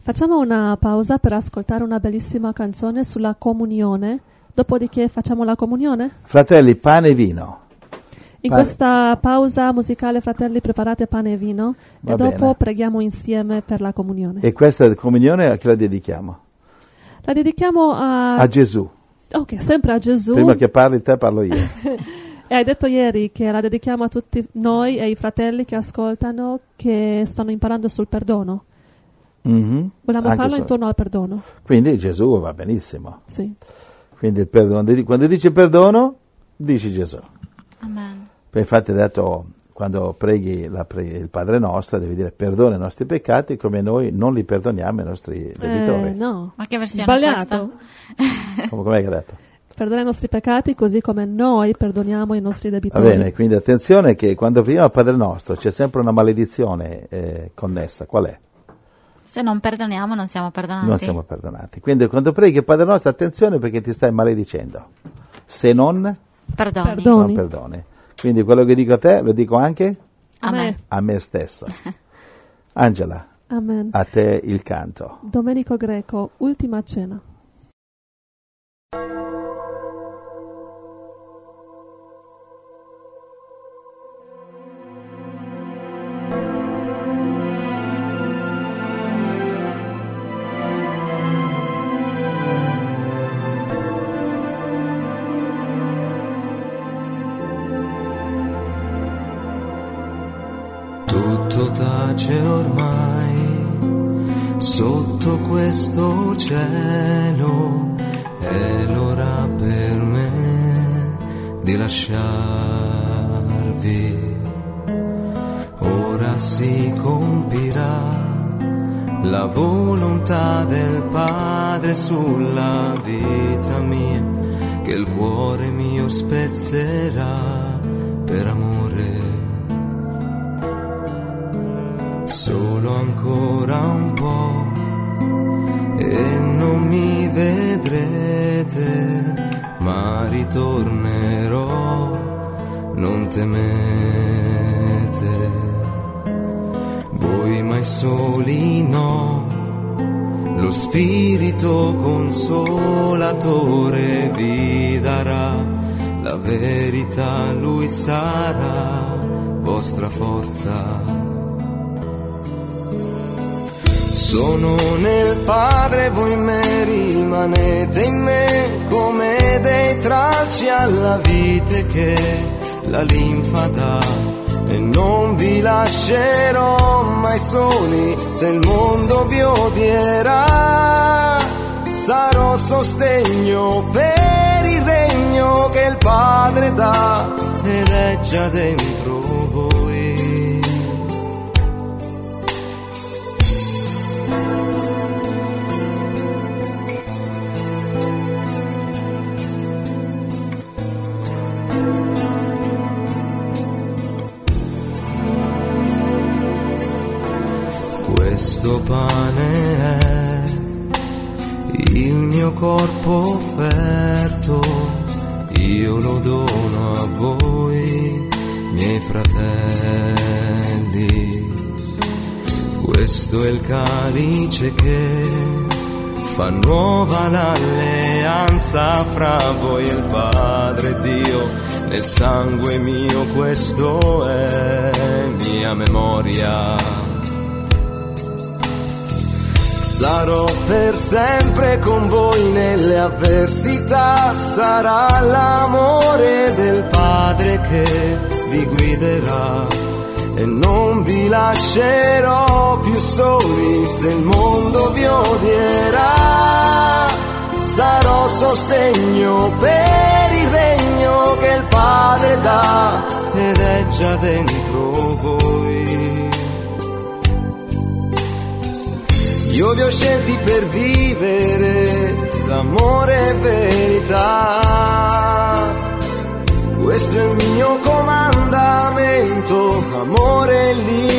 Facciamo una pausa per ascoltare una bellissima canzone sulla comunione, dopodiché facciamo la comunione. Fratelli, pane e vino. In questa pausa musicale, fratelli, preparate pane e vino e dopo preghiamo insieme per la comunione. E questa comunione a chi la dedichiamo? La dedichiamo a Gesù. Ok, sempre a Gesù. Prima che parli te parlo io. E hai detto ieri che la dedichiamo a tutti noi e i fratelli che ascoltano, che stanno imparando sul perdono. Mm-hmm. Vogliamo farlo intorno al perdono. Quindi Gesù va benissimo. Sì. Quindi il perdono, quando dici perdono, dici Gesù. Amen. Infatti ha detto, quando preghi il Padre nostro, devi dire perdona i nostri peccati come noi non li perdoniamo ai nostri debitori. No. Ma che versione sbagliato. Com'è che ha detto? Perdona i nostri peccati così come noi perdoniamo i nostri debitori. Va bene, quindi attenzione che quando preghiamo il Padre nostro c'è sempre una maledizione connessa. Qual è? Se non perdoniamo non siamo perdonati. Non siamo perdonati. Quindi quando preghi il Padre nostro, attenzione perché ti stai maledicendo. Se non perdoni. Quindi quello che dico a te lo dico anche a me stesso. Angela, Amen. A te il canto. Domenico Greco, Ultima cena. Tutto tace ormai sotto questo cielo, è l'ora per me di lasciarvi. Ora si compirà la volontà del Padre sulla vita mia, che il cuore mio spezzerà per amore. Solo ancora un po' e non mi vedrete, ma ritornerò, non temete. Voi mai soli no, lo Spirito Consolatore vi darà la verità, Lui sarà vostra forza. Sono nel Padre, voi in me, rimanete in me come dei tralci alla vite che la linfa dà. E non vi lascerò mai soli se il mondo vi odierà. Sarò sostegno per il regno che il Padre dà ed è già dentro voi. Questo pane è il mio corpo offerto, io lo dono a voi, miei fratelli. Questo è il calice che fa nuova l'alleanza fra voi e il Padre Dio. Nel sangue mio questo è mia memoria. Sarò per sempre con voi nelle avversità, sarà l'amore del Padre che vi guiderà e non vi lascerò più soli se il mondo vi odierà. Sarò sostegno per il regno che il Padre dà ed è già dentro voi. Io vi ho scelti per vivere l'amore e verità. Questo è il mio comandamento, amore e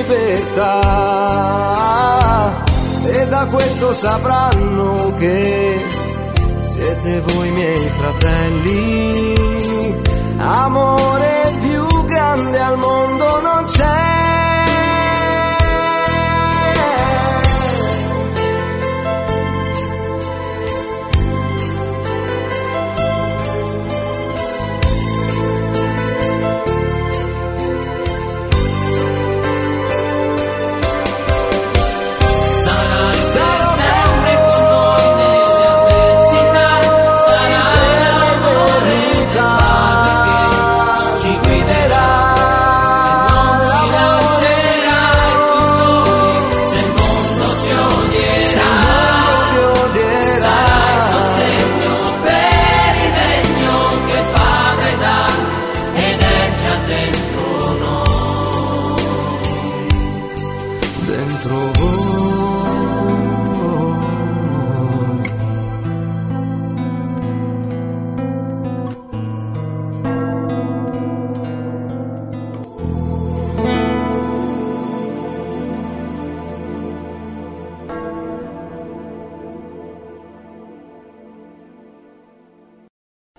libertà. E da questo sapranno che siete voi miei fratelli. Amore più grande al mondo non c'è.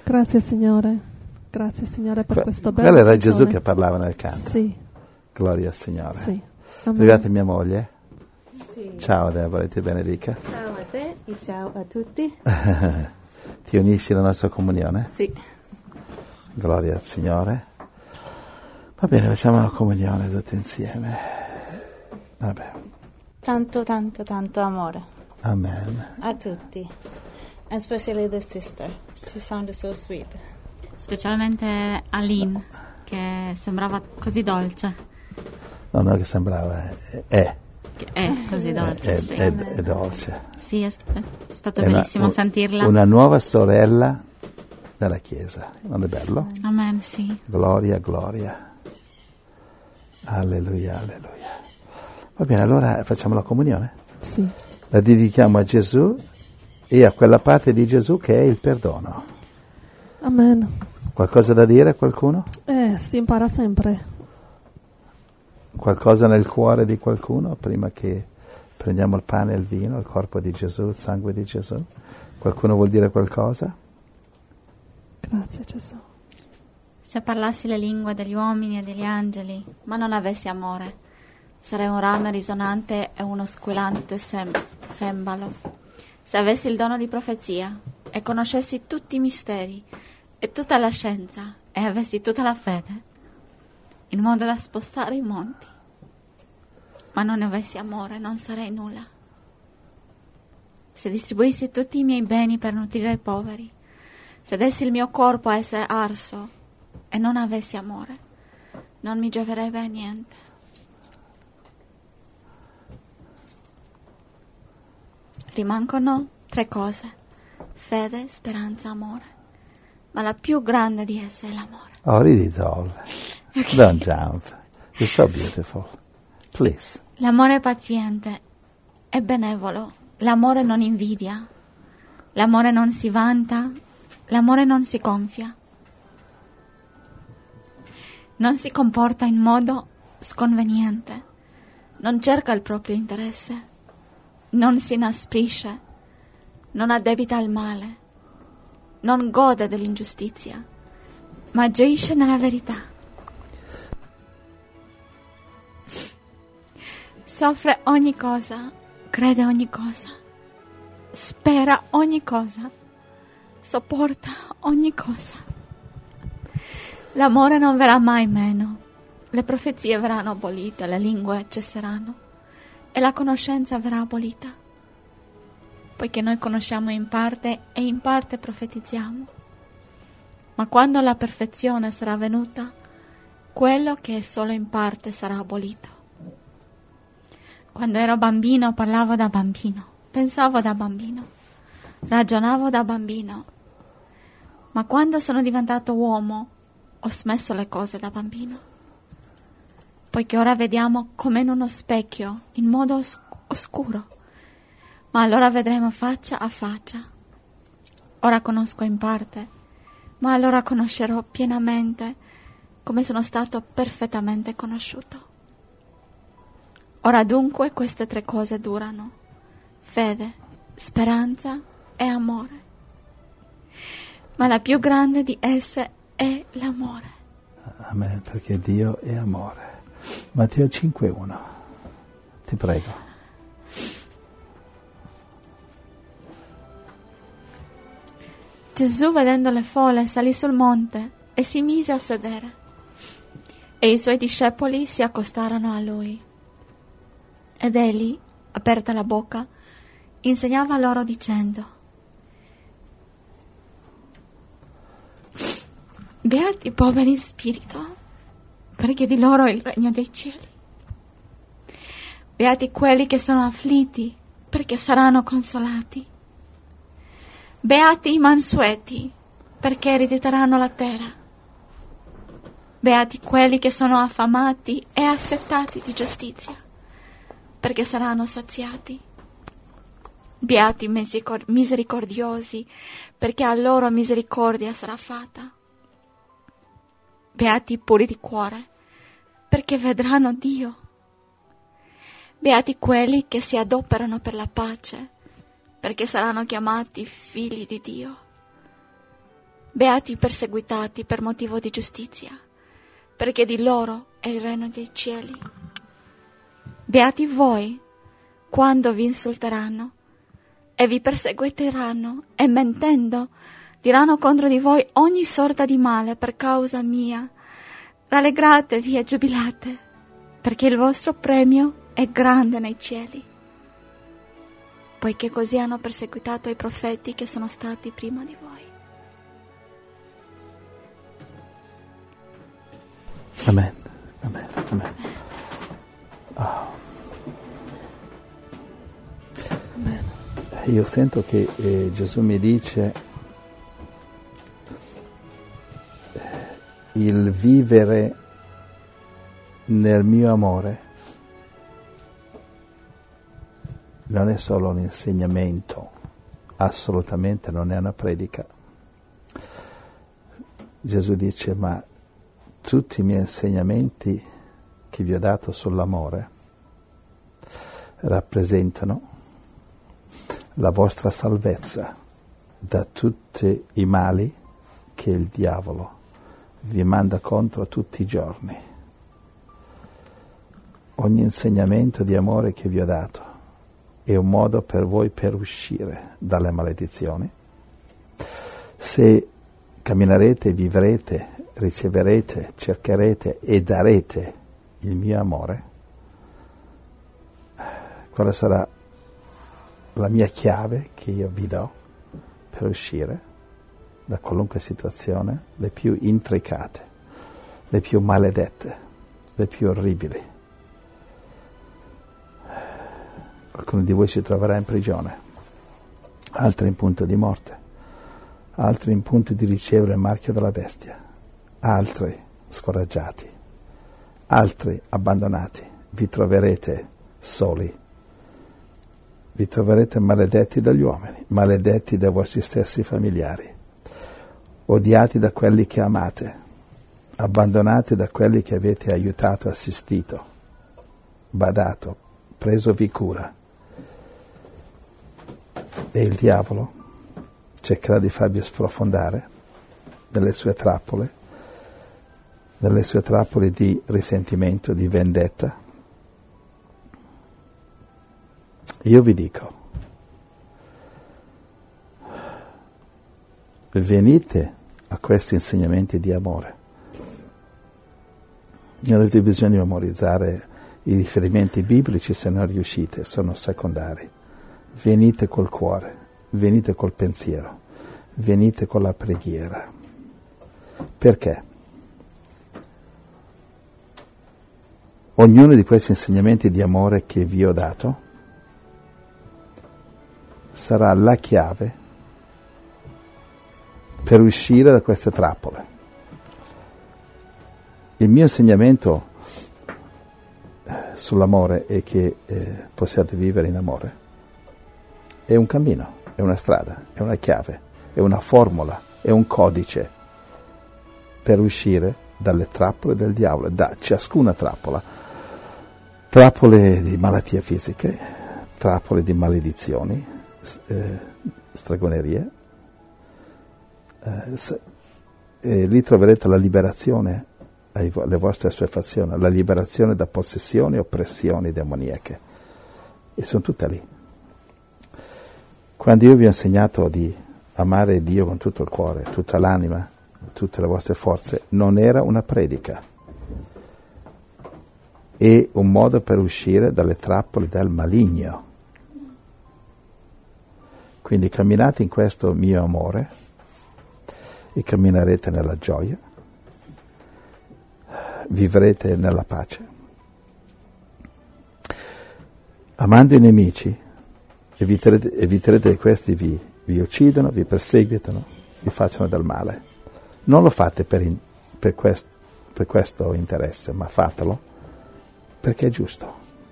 Grazie Signore per questo bello. Quello era Gesù che parlava nel canto. Sì. Gloria al Signore. Sì. Arrivate mia moglie? Sì. Ciao Deborah, ti benedica. Ciao a te e ciao a tutti. Ti unisci alla nostra comunione? Sì. Gloria al Signore. Va bene, facciamo la comunione tutti insieme. Vabbè. Tanto, tanto, tanto amore. Amen. A tutti. And especially the sister. She sounded so sweet. Specialmente Aline, che sembrava così dolce. No, che sembrava, è. Che è così dolce, sì. È dolce. Sì, è stato bellissimo sentirla. Una nuova sorella della Chiesa, non è bello? Amen, sì. Gloria, gloria. Alleluia, alleluia. Va bene, allora facciamo la comunione? Sì. La dedichiamo a Gesù e a quella parte di Gesù che è il perdono. Amen. Qualcosa da dire a qualcuno? Si impara sempre. Qualcosa nel cuore di qualcuno prima che prendiamo il pane e il vino, il corpo di Gesù, il sangue di Gesù? Qualcuno vuol dire qualcosa? Grazie Gesù. Se parlassi le lingue degli uomini e degli angeli, ma non avessi amore, sarei un rame risonante e uno squillante sembalo. Se avessi il dono di profezia e conoscessi tutti i misteri e tutta la scienza e avessi tutta la fede, in modo da spostare i monti, ma non avessi amore, non sarei nulla. Se distribuissi tutti i miei beni per nutrire i poveri, se dessi il mio corpo a essere arso e non avessi amore, non mi gioverebbe a niente. Rimangono 3 cose: fede, speranza, amore, ma la più grande di esse è l'amore. Oh, read it all. Okay. Don't jump. It's so beautiful. Please. L'amore è paziente, è benevolo, l'amore non invidia, l'amore non si vanta, l'amore non si gonfia, non si comporta in modo sconveniente, non cerca il proprio interesse, non si inasprisce, non addebita il male, non gode dell'ingiustizia, ma gioisce nella verità. Soffre ogni cosa, crede ogni cosa, spera ogni cosa, sopporta ogni cosa. L'amore non verrà mai meno, le profezie verranno abolite, le lingue cesseranno e la conoscenza verrà abolita, poiché noi conosciamo in parte e in parte profetizziamo. Ma quando la perfezione sarà venuta, quello che è solo in parte sarà abolito. Quando ero bambino parlavo da bambino, pensavo da bambino, ragionavo da bambino, ma quando sono diventato uomo ho smesso le cose da bambino, poiché ora vediamo come in uno specchio, in modo oscuro, ma allora vedremo faccia a faccia. Ora conosco in parte, ma allora conoscerò pienamente come sono stato perfettamente conosciuto. Ora dunque queste 3 cose durano: fede, speranza e amore. Ma la più grande di esse è l'amore. Amen, perché Dio è amore. Matteo 5,1. Ti prego. Gesù, vedendo le folle, salì sul monte e si mise a sedere. E i suoi discepoli si accostarono a lui. Ed egli, aperta la bocca, insegnava loro dicendo: beati i poveri in spirito, perché di loro è il regno dei cieli. Beati quelli che sono afflitti, perché saranno consolati. Beati i mansueti, perché erediteranno la terra. Beati quelli che sono affamati e assetati di giustizia, perché saranno saziati. Beati misericordiosi, perché a loro misericordia sarà fatta. Beati puri di cuore, perché vedranno Dio. Beati quelli che si adoperano per la pace, perché saranno chiamati figli di Dio. Beati i perseguitati per motivo di giustizia, perché di loro è il regno dei cieli. Beati voi quando vi insulteranno e vi perseguiteranno e mentendo diranno contro di voi ogni sorta di male per causa mia. Rallegratevi e giubilate, perché il vostro premio è grande nei cieli, poiché così hanno perseguitato i profeti che sono stati prima di voi. Amen, amen, amen. Oh. Amen. Io sento che Gesù mi dice il vivere nel mio amore non è solo un insegnamento, assolutamente non è una predica. Gesù dice, ma tutti i miei insegnamenti che vi ho dato sull'amore rappresentano la vostra salvezza da tutti i mali che il diavolo vi manda contro tutti i giorni. Ogni insegnamento di amore che vi ho dato è un modo per voi per uscire dalle maledizioni. Se camminerete, vivrete, riceverete, cercherete e darete il mio amore, quella sarà la mia chiave che io vi do per uscire da qualunque situazione, le più intricate, le più maledette, le più orribili. Qualcuno di voi si troverà in prigione, altri in punto di morte, altri in punto di ricevere il marchio della bestia, altri scoraggiati, altri abbandonati. Vi troverete soli, vi troverete maledetti dagli uomini, maledetti dai vostri stessi familiari, odiati da quelli che amate, abbandonati da quelli che avete aiutato, assistito, badato, presovi cura. E il diavolo cercherà di farvi sprofondare nelle sue trappole di risentimento, di vendetta. Io vi dico, venite a questi insegnamenti di amore. Non avete bisogno di memorizzare i riferimenti biblici se non riuscite, sono secondari. Venite col cuore, venite col pensiero, venite con la preghiera. Perché? Ognuno di questi insegnamenti di amore che vi ho dato sarà la chiave per uscire da queste trappole. Il mio insegnamento sull'amore è che possiate vivere in amore. È un cammino, è una strada, è una chiave, è una formula, è un codice per uscire dalle trappole del diavolo, da ciascuna trappola. Trappole di malattie fisiche, trappole di maledizioni, stregonerie. Lì troverete la liberazione alle vostre assuefazioni, la liberazione da possessioni e oppressioni demoniache. E sono tutte lì. Quando io vi ho insegnato di amare Dio con tutto il cuore, tutta l'anima, tutte le vostre forze, non era una predica. È un modo per uscire dalle trappole del maligno. Quindi camminate in questo mio amore e camminerete nella gioia, vivrete nella pace. Amando i nemici, eviterete che questi vi uccidano, vi perseguitano, vi facciano del male. Non lo fate per questo interesse, ma fatelo perché è giusto.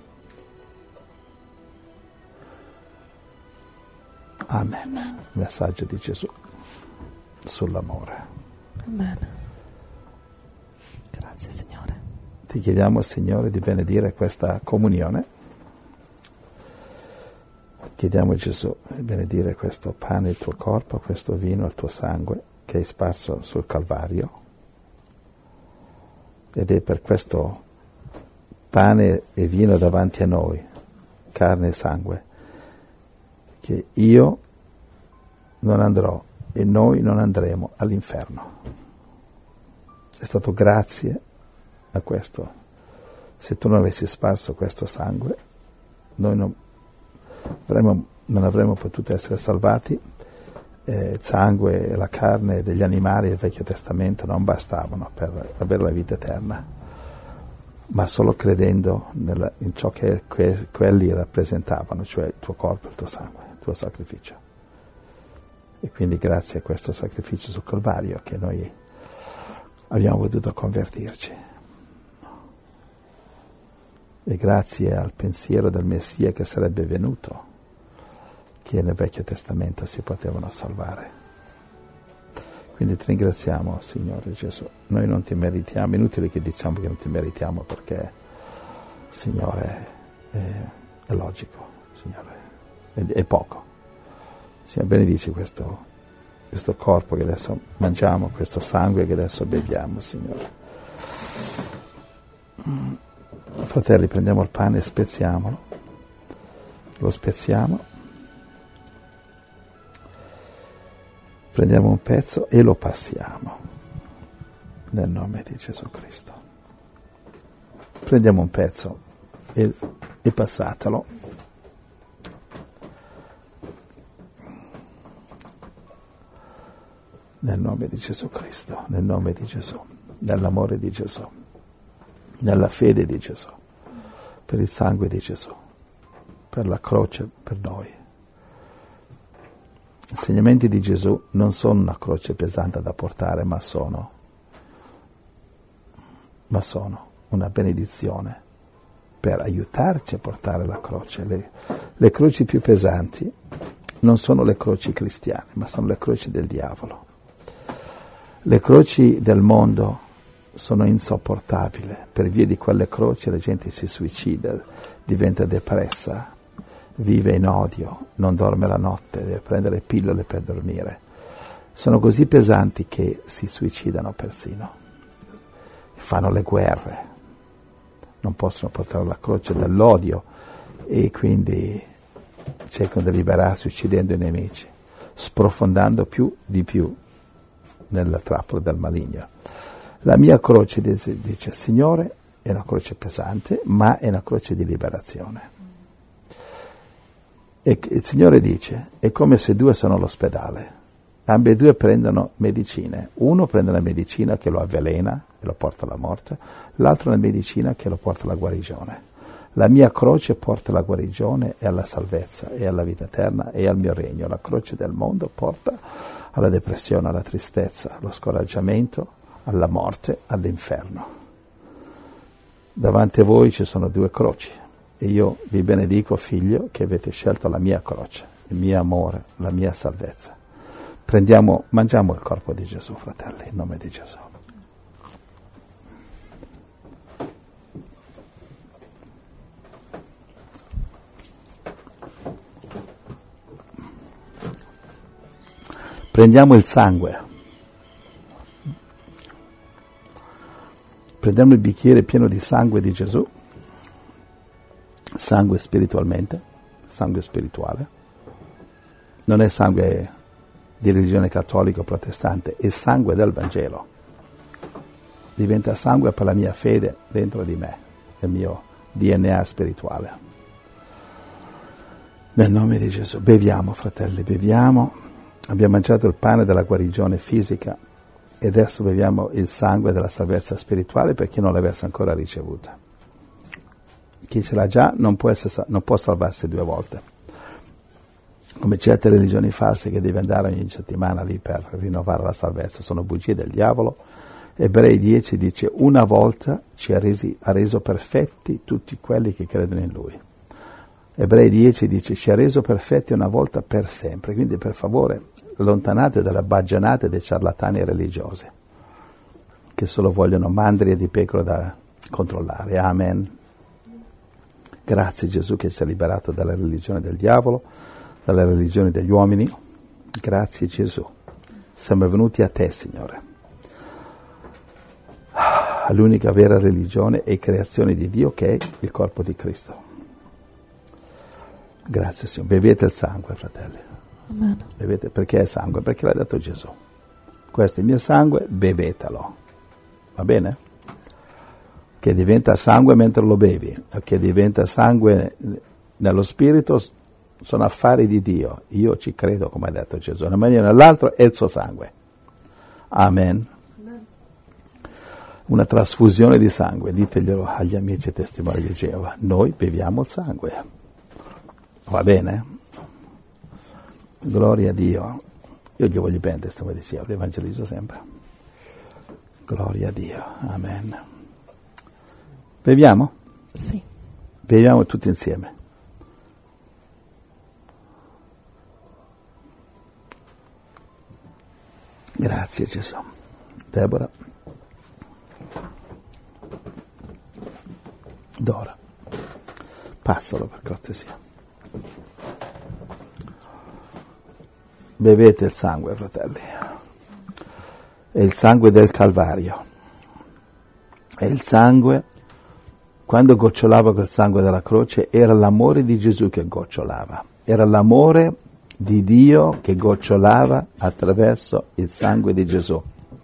Amen. Amen. Il messaggio di Gesù sull'amore. Amen. Grazie Signore. Ti chiediamo, Signore, di benedire questa comunione. Chiediamo a Gesù di benedire questo pane, il tuo corpo, questo vino, il tuo sangue, che hai sparso sul Calvario, ed è per questo pane e vino davanti a noi, carne e sangue, che io non andrò e noi non andremo all'inferno. È stato grazie a questo. Se tu non avessi sparso questo sangue, noi non avremmo potuto essere salvati. Il sangue e la carne degli animali del Vecchio Testamento non bastavano per avere la vita eterna, ma solo credendo in ciò che quelli rappresentavano, cioè il tuo corpo, il tuo sangue, il tuo sacrificio. E quindi grazie a questo sacrificio sul Calvario che noi abbiamo potuto convertirci. E grazie al pensiero del Messia che sarebbe venuto, che nel Vecchio Testamento si potevano salvare. Quindi ti ringraziamo, Signore Gesù. Noi non ti meritiamo, è inutile che diciamo che non ti meritiamo, perché, Signore, è logico, Signore, è poco. Signore, benedici questo corpo che adesso mangiamo, questo sangue che adesso beviamo, Signore. Fratelli, prendiamo il pane e spezziamolo. Lo spezziamo. Prendiamo un pezzo e lo passiamo. Nel nome di Gesù Cristo. Prendiamo un pezzo e passatelo. Nel nome di Gesù Cristo, nel nome di Gesù, nell'amore di Gesù, nella fede di Gesù, per il sangue di Gesù, per la croce per noi. Gli insegnamenti di Gesù non sono una croce pesante da portare, ma sono una benedizione per aiutarci a portare la croce. Le croci più pesanti non sono le croci cristiane, ma sono le croci del diavolo. Le croci del mondo sono insopportabili. Per via di quelle croci la gente si suicida, diventa depressa, vive in odio, non dorme la notte, deve prendere pillole per dormire. Sono così pesanti che si suicidano persino, fanno le guerre, non possono portare la croce dall'odio e quindi cercano di liberarsi uccidendo i nemici, sprofondando di più nella trappola del maligno. La mia croce, dice Signore, è una croce pesante, ma è una croce di liberazione. E il Signore dice, è come se due sono all'ospedale, ambedue prendono medicine, uno prende la medicina che lo avvelena e lo porta alla morte, l'altro la medicina che lo porta alla guarigione. La mia croce porta alla guarigione e alla salvezza e alla vita eterna e al mio regno. La croce del mondo porta alla depressione, alla tristezza, allo scoraggiamento, alla morte, all'inferno. Davanti a voi ci sono due croci. E io vi benedico, figlio, che avete scelto la mia croce, il mio amore, la mia salvezza. Mangiamo il corpo di Gesù, fratelli, in nome di Gesù. Prendiamo il sangue. Prendiamo il bicchiere pieno di sangue di Gesù. Sangue spiritualmente, sangue spirituale, non è sangue di religione cattolica o protestante, è sangue del Vangelo, diventa sangue per la mia fede dentro di me, il mio DNA spirituale. Nel nome di Gesù, beviamo, fratelli, beviamo, abbiamo mangiato il pane della guarigione fisica e adesso beviamo il sangue della salvezza spirituale per chi non l'avesse ancora ricevuta. Chi ce l'ha già non può salvarsi due volte, come certe religioni false che devi andare ogni settimana lì per rinnovare la salvezza, sono bugie del diavolo. Ebrei 10 dice: una volta ha reso perfetti tutti quelli che credono in Lui. Ebrei 10 dice: ci ha reso perfetti una volta per sempre. Quindi per favore allontanate dalle baggianate dei ciarlatani religiosi che solo vogliono mandrie di pecora da controllare. Amen. Grazie Gesù che ci ha liberato dalla religione del diavolo, dalla religione degli uomini. Grazie Gesù. Siamo venuti a te, Signore. L'unica vera religione e creazione di Dio, che è il corpo di Cristo. Grazie, Signore. Bevete il sangue, fratelli. Amen. Bevete, perché è sangue? Perché l'ha dato Gesù. Questo è il mio sangue, bevetelo. Va bene? Che diventa sangue mentre lo bevi, che diventa sangue nello spirito, sono affari di Dio. Io ci credo, come ha detto Gesù, in una maniera o nell'altra è il suo sangue. Amen. Una trasfusione di sangue, diteglielo agli amici testimoni di Geova. Noi beviamo il sangue. Va bene? Gloria a Dio. Io gli voglio bene, testimoni di Geova, li evangelizzo sempre. Gloria a Dio. Amen. Beviamo? Sì. Beviamo tutti insieme. Grazie Gesù. Deborah. Dora. Passalo per cortesia. Bevete il sangue, fratelli. È il sangue del Calvario. È il sangue, quando gocciolava quel sangue della croce, era l'amore di Gesù che gocciolava. Era l'amore di Dio che gocciolava attraverso il sangue di Gesù.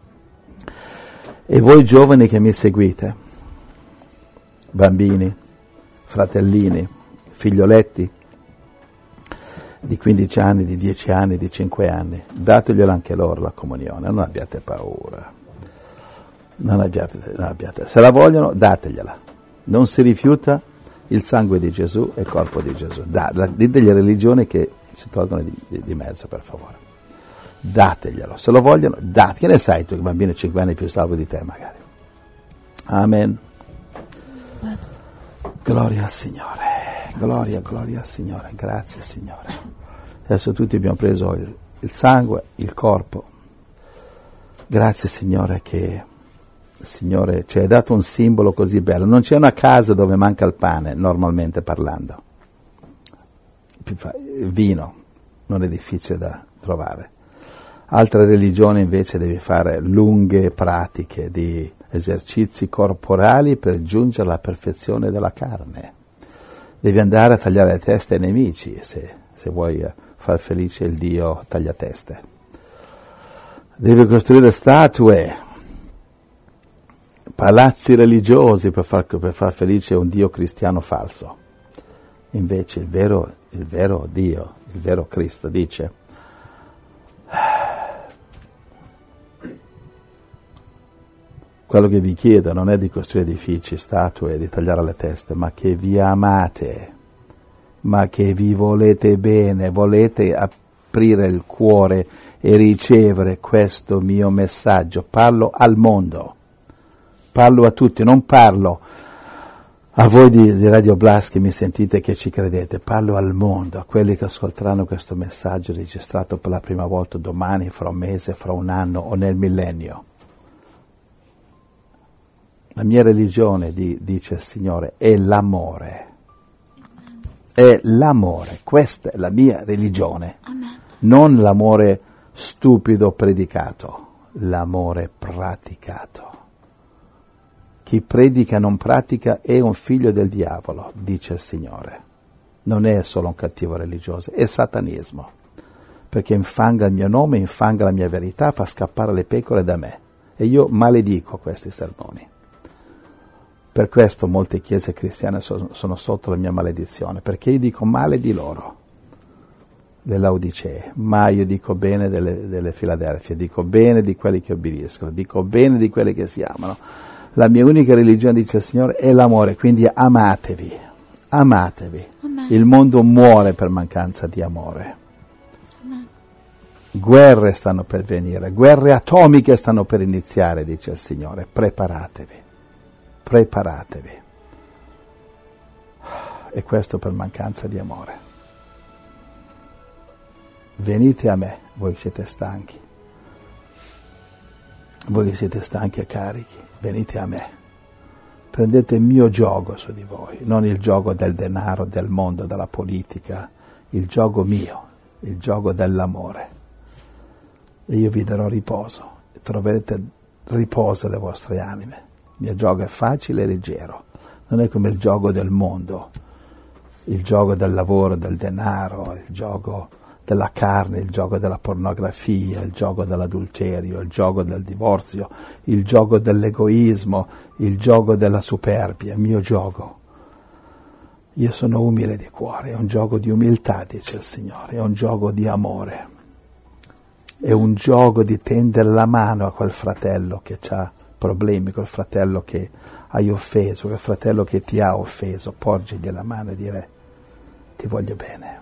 E voi giovani che mi seguite, bambini, fratellini, figlioletti di 15 anni, di 10 anni, di 5 anni, dateglielo anche loro la comunione, non abbiate paura, non abbiate. Se la vogliono, dategliela, non si rifiuta il sangue di Gesù e il corpo di Gesù. Ditegli alle religioni che si tolgono di mezzo, per favore. Dateglielo, se lo vogliono, date. Che ne sai tu che bambino di 5 anni è più salvo di te, magari? Amen. Gloria al Signore, gloria al Signore, grazie Signore. Adesso tutti abbiamo preso il sangue, il corpo. Grazie Signore che il Signore ci ha dato un simbolo così bello. Non c'è una casa dove manca il pane, normalmente parlando. Il vino non è difficile da trovare. Altre religioni invece devi fare lunghe pratiche di esercizi corporali per giungere alla perfezione della carne. Devi andare a tagliare le teste ai nemici se vuoi far felice il Dio tagliateste. Devi costruire statue, palazzi religiosi per far felice un Dio cristiano falso. Invece il vero Dio, il vero Cristo dice: quello che vi chiedo non è di costruire edifici, statue, di tagliare le teste, ma che vi amate, ma che vi volete bene, volete aprire il cuore e ricevere questo mio messaggio. Parlo al mondo, parlo a tutti, non parlo a voi di Radio Blast che mi sentite che ci credete, parlo al mondo, a quelli che ascolteranno questo messaggio registrato per la prima volta domani, fra un mese, fra un anno o nel millennio. La mia religione, dice il Signore, è l'amore. È l'amore, questa è la mia religione. Amen. Non l'amore stupido predicato, l'amore praticato. Chi predica e non pratica è un figlio del diavolo, dice il Signore. Non è solo un cattivo religioso, è satanismo. Perché infanga il mio nome, infanga la mia verità, fa scappare le pecore da me. E io maledico questi sermoni. Per questo molte chiese cristiane sono sotto la mia maledizione, perché io dico male di loro, delle Laodicee, ma io dico bene delle Filadelfie, dico bene di quelli che obbediscono, dico bene di quelli che si amano. La mia unica religione, dice il Signore, è l'amore, quindi amatevi, amatevi. Amen. Il mondo muore per mancanza di amore. Amen. Guerre stanno per venire, guerre atomiche stanno per iniziare, dice il Signore, preparatevi. Preparatevi. E questo per mancanza di amore. Venite a me, voi siete stanchi. Voi che siete stanchi e carichi, venite a me. Prendete il mio giogo su di voi, non il giogo del denaro, del mondo, della politica, il giogo mio, il giogo dell'amore. e io vi darò riposo, e troverete riposo alle vostre anime. Il mio giogo è facile e leggero, non è come il gioco del mondo, il gioco del lavoro, del denaro, il gioco della carne, il gioco della pornografia, il gioco dell'adulterio, il gioco del divorzio, il gioco dell'egoismo, il gioco della superbia. Il mio gioco, io sono umile di cuore, è un gioco di umiltà, dice il Signore, è un gioco di amore, è un gioco di tendere la mano a quel fratello che ha problemi, quel fratello che hai offeso, quel fratello che ti ha offeso, porgigli la mano e dire: ti voglio bene,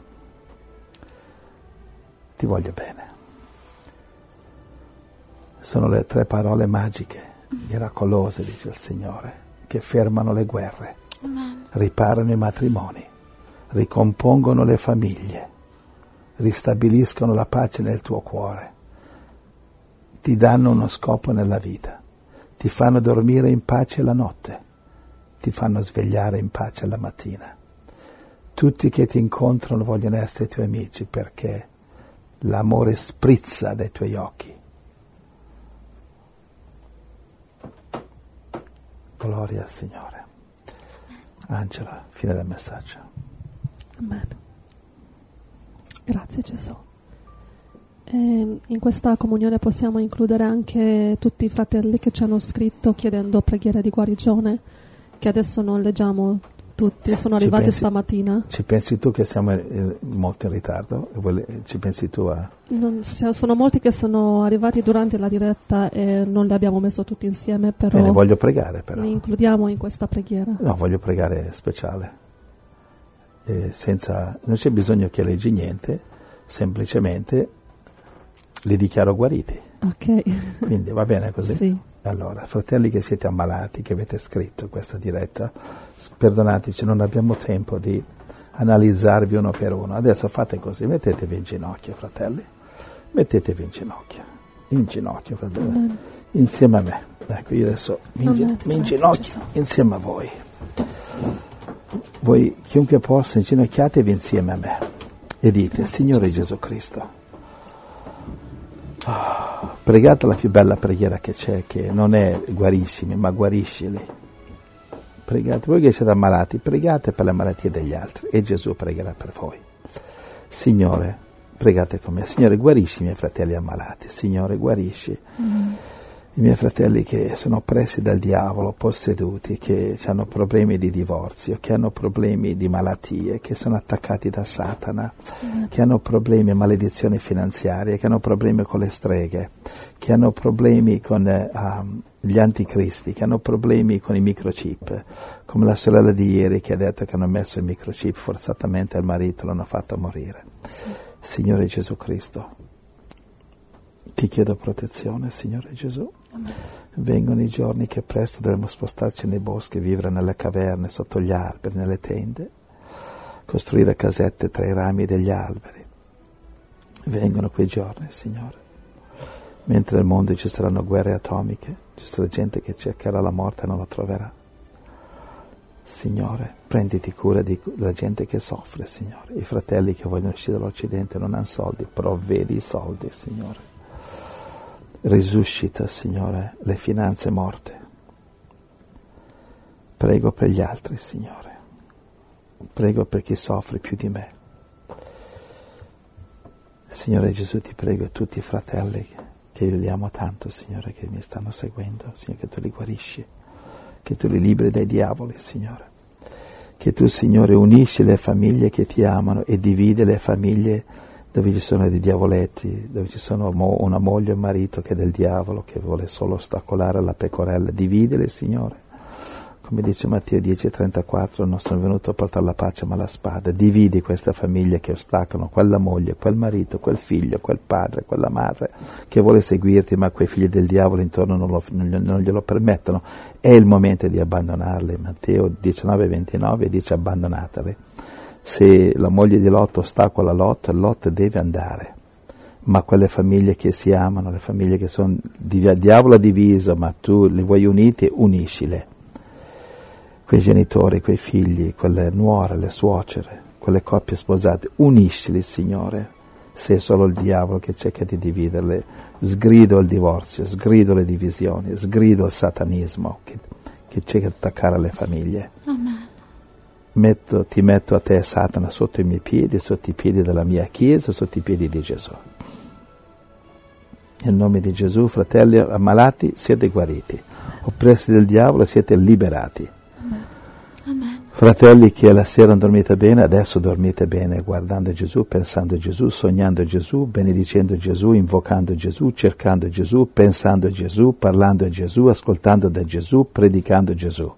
ti voglio bene. Sono le 3 parole magiche, miracolose, dice il Signore, che fermano le guerre, riparano i matrimoni, ricompongono le famiglie, ristabiliscono la pace nel tuo cuore, ti danno uno scopo nella vita, ti fanno dormire in pace la notte, ti fanno svegliare in pace la mattina. Tutti che ti incontrano vogliono essere tuoi amici perché l'amore sprizza dai tuoi occhi. Gloria al Signore. Angela, fine del messaggio. Amen. Grazie Gesù. In questa comunione possiamo includere anche tutti i fratelli che ci hanno scritto chiedendo preghiere di guarigione, che adesso non leggiamo tutti, sono arrivati stamattina. Ci pensi tu che siamo molto in ritardo? Ci pensi tu a... sono molti che sono arrivati durante la diretta e non li abbiamo messo tutti insieme, però... Bene, voglio pregare però. Li includiamo in questa preghiera. No, voglio pregare speciale. Non c'è bisogno che leggi niente, semplicemente li dichiaro guariti. Ok. Quindi va bene così? Sì. Allora, fratelli che siete ammalati, che avete scritto questa diretta, perdonateci, non abbiamo tempo di analizzarvi uno per uno. Adesso fate così, mettetevi in ginocchio, fratelli. Mettetevi in ginocchio, fratelli. Amen. Insieme a me. Ecco, io adesso mi inginocchio insieme a voi. Voi, chiunque possa, inginocchiatevi insieme a me e dite: Signore Gesù Cristo, pregate la più bella preghiera che c'è, che non è guariscimi, ma guariscili. Pregate, voi che siete ammalati, pregate per le malattie degli altri e Gesù pregherà per voi. Signore, pregate con me. Signore, guarisci i miei fratelli ammalati. Signore, guarisci i miei fratelli che sono oppressi dal diavolo, posseduti, che hanno problemi di divorzio, che hanno problemi di malattie, che sono attaccati da Satana, che hanno problemi e maledizioni finanziarie, che hanno problemi con le streghe, che hanno problemi con gli anticristi, che hanno problemi con i microchip, come la sorella di ieri che ha detto che hanno messo il microchip forzatamente al marito, l'hanno fatto morire. Sì. Signore Gesù Cristo, ti chiedo protezione, Signore Gesù. Amen. Vengono i giorni che presto dovremo spostarci nei boschi, vivere nelle caverne, sotto gli alberi, nelle tende, costruire casette tra i rami degli alberi. Vengono quei giorni, Signore. Mentre nel mondo ci saranno guerre atomiche, ci sarà gente che cercherà la morte e non la troverà. Signore, prenditi cura della gente che soffre, Signore. I fratelli che vogliono uscire dall'Occidente non hanno soldi, provvedi i soldi, Signore. Risuscita, Signore, le finanze morte. Prego per gli altri, Signore. Prego per chi soffre più di me. Signore Gesù, ti prego tutti i fratelli che io li amo tanto, Signore, che mi stanno seguendo, Signore, che tu li guarisci, che tu li liberi dai diavoli, Signore. Che tu, Signore, unisci le famiglie che ti amano e dividi le famiglie dove ci sono dei diavoletti, dove ci sono una moglie e un marito che è del diavolo, che vuole solo ostacolare la pecorella. Dividile, Signore. Come dice Matteo 10,34, non sono venuto a portare la pace ma la spada. Dividi queste famiglie che ostacolano quella moglie, quel marito, quel figlio, quel padre, quella madre che vuole seguirti, ma quei figli del diavolo intorno non glielo permettono. È il momento di abbandonarle. Matteo 19,29 dice: abbandonatele. Se la moglie di Lot ostacola Lot deve andare. Ma quelle famiglie che si amano, le famiglie che sono diavolo diviso, ma tu le vuoi unite, uniscile. Quei genitori, quei figli, quelle nuore, le suocere, quelle coppie sposate, uniscili, Signore. se è solo il diavolo che cerca di dividerle. Sgrido il divorzio, sgrido le divisioni, sgrido il satanismo che cerca di attaccare le famiglie. Amen. Ti metto a te, Satana, sotto i miei piedi, sotto i piedi della mia Chiesa, sotto i piedi di Gesù. Nel nome di Gesù, fratelli ammalati, siete guariti. Oppressi del diavolo, siete liberati. Amen. Fratelli che la sera non dormite bene, adesso dormite bene, guardando Gesù, pensando a Gesù, sognando Gesù, benedicendo Gesù, invocando Gesù, cercando Gesù, pensando a Gesù, parlando a Gesù, ascoltando da Gesù, predicando Gesù.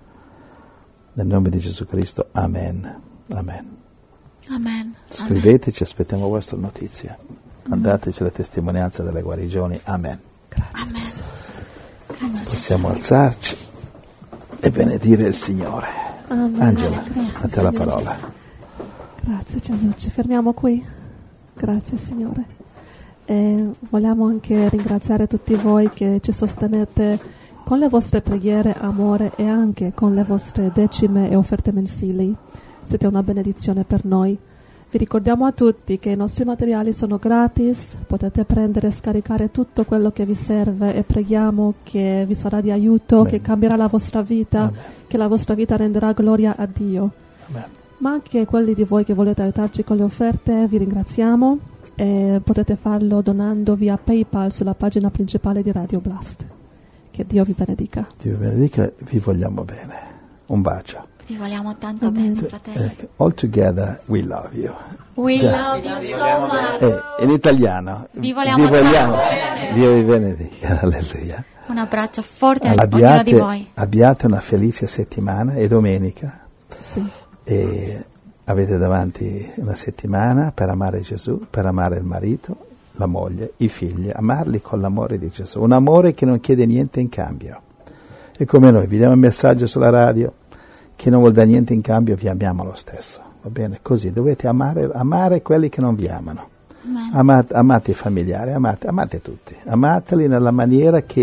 Nel nome di Gesù Cristo, amen. Amen. Amen. Scriveteci, aspettiamo vostre notizie. Mandateci la testimonianza delle guarigioni. Amen. Grazie Gesù. Grazie Possiamo alzarci e benedire il Signore. Amen. Angela, Grazie, a te la Signore parola. Gesù. Grazie Gesù, ci fermiamo qui. Grazie Signore. E vogliamo anche ringraziare tutti voi che ci sostenete con le vostre preghiere, amore e anche con le vostre decime e offerte mensili. Siete una benedizione per noi. Vi ricordiamo a tutti che i nostri materiali sono gratis, potete prendere e scaricare tutto quello che vi serve e preghiamo che vi sarà di aiuto, Amen. che cambierà la vostra vita, Amen. che la vostra vita renderà gloria a Dio. Amen. Ma anche quelli di voi che volete aiutarci con le offerte, vi ringraziamo e potete farlo donando via PayPal sulla pagina principale di Radio Blast. Che Dio vi benedica. Dio vi benedica, vi vogliamo bene. Un bacio. Vi vogliamo tanto Amen. bene, fratelli. All together we love you. We Già. love you so much. In italiano. Vi vogliamo tanto bene. Dio vi benedica. Alleluia. Un abbraccio forte a ognuno di voi. Abbiate una felice settimana e domenica. Sì. E avete davanti una settimana per amare Gesù, per amare il marito, la moglie, i figli, amarli con l'amore di Gesù. Un amore che non chiede niente in cambio. E come noi vi diamo un messaggio sulla radio, chi non vuol dare niente in cambio vi amiamo lo stesso, va bene? Così dovete amare quelli che non vi amano. Amate i familiari, amate tutti, amateli nella maniera che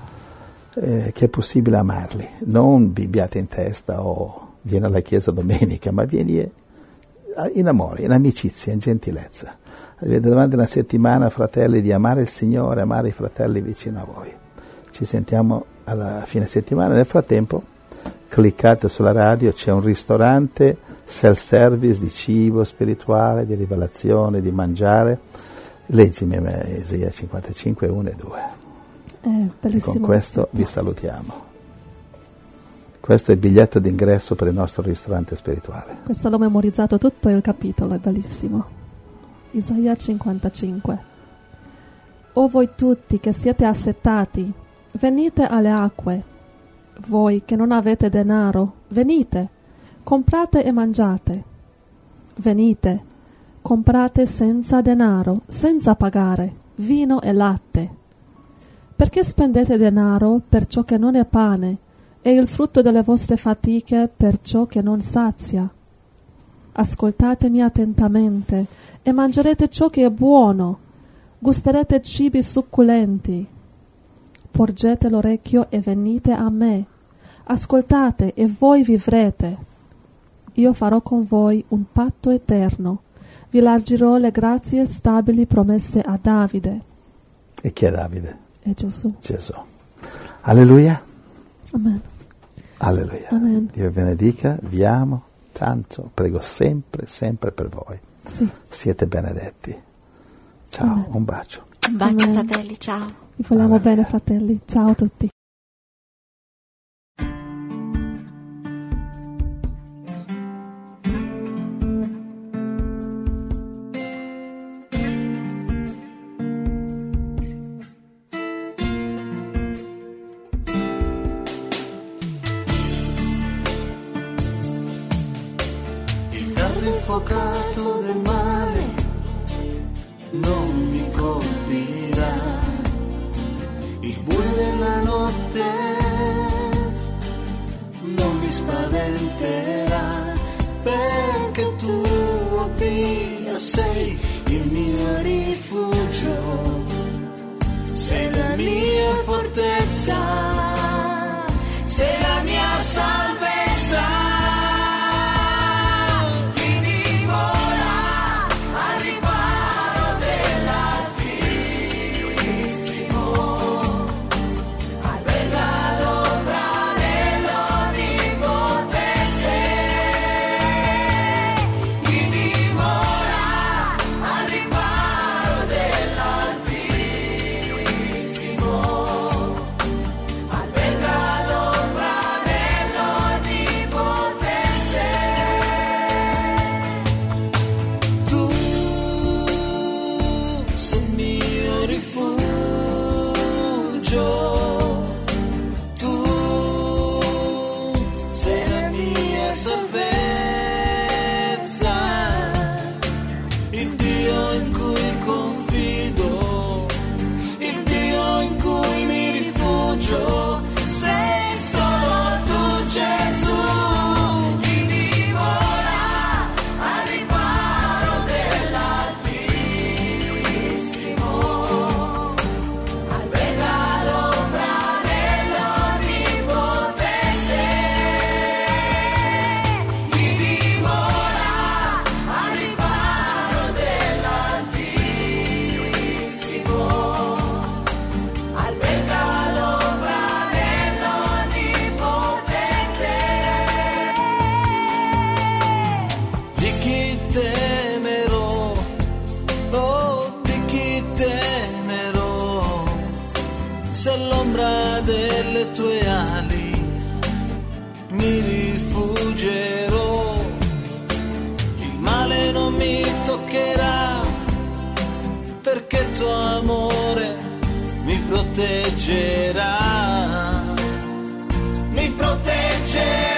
che è possibile amarli. Non vi abbiate in testa o vieni alla chiesa domenica, ma vieni in amore, in amicizia, in gentilezza. Avete davanti una settimana, fratelli, di amare il Signore, amare i fratelli vicino a voi. Ci sentiamo alla fine settimana. Nel frattempo cliccate sulla radio, c'è un ristorante self-service di cibo spirituale, di rivelazione, di mangiare. Leggimi Isaia 55, 1 e 2. E con questo vi salutiamo. Questo è il biglietto d'ingresso per il nostro ristorante spirituale. Questo l'ho memorizzato tutto il capitolo, è bellissimo. Isaia 55. O voi tutti che siete assetati, venite alle acque. Voi che non avete denaro, venite, comprate e mangiate. Venite, comprate senza denaro, senza pagare, vino e latte. Perché spendete denaro per ciò che non è pane e il frutto delle vostre fatiche per ciò che non sazia? Ascoltatemi attentamente e mangerete ciò che è buono, gusterete cibi succulenti. Porgete l'orecchio e venite a me. Ascoltate e voi vivrete. Io farò con voi un patto eterno. Vi largirò le grazie stabili promesse a Davide. E chi è Davide? È Gesù. Gesù. Alleluia. Amen. Alleluia. Amen. Dio vi benedica, vi amo tanto, prego sempre, sempre per voi. Sì. Siete benedetti. Ciao, Amen. Un bacio. Un bacio, Amen. fratelli, ciao. Vi vogliamo bene, fratelli. Ciao a tutti. Il dardo infuocato del male non mi colpirà, il buio della notte non mi spaventerà, perché tu, oh Dio, sei il mio rifugio, sei la mia fortezza, sei la mia salvezza. Chi dimora al riparo se all'ombra delle tue ali mi rifuggerò, il male non mi toccherà, perché il tuo amore mi proteggerà, mi proteggerà.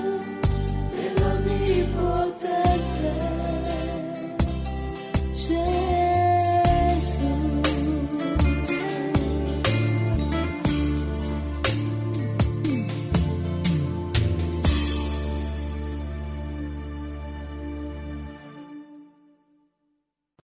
C'è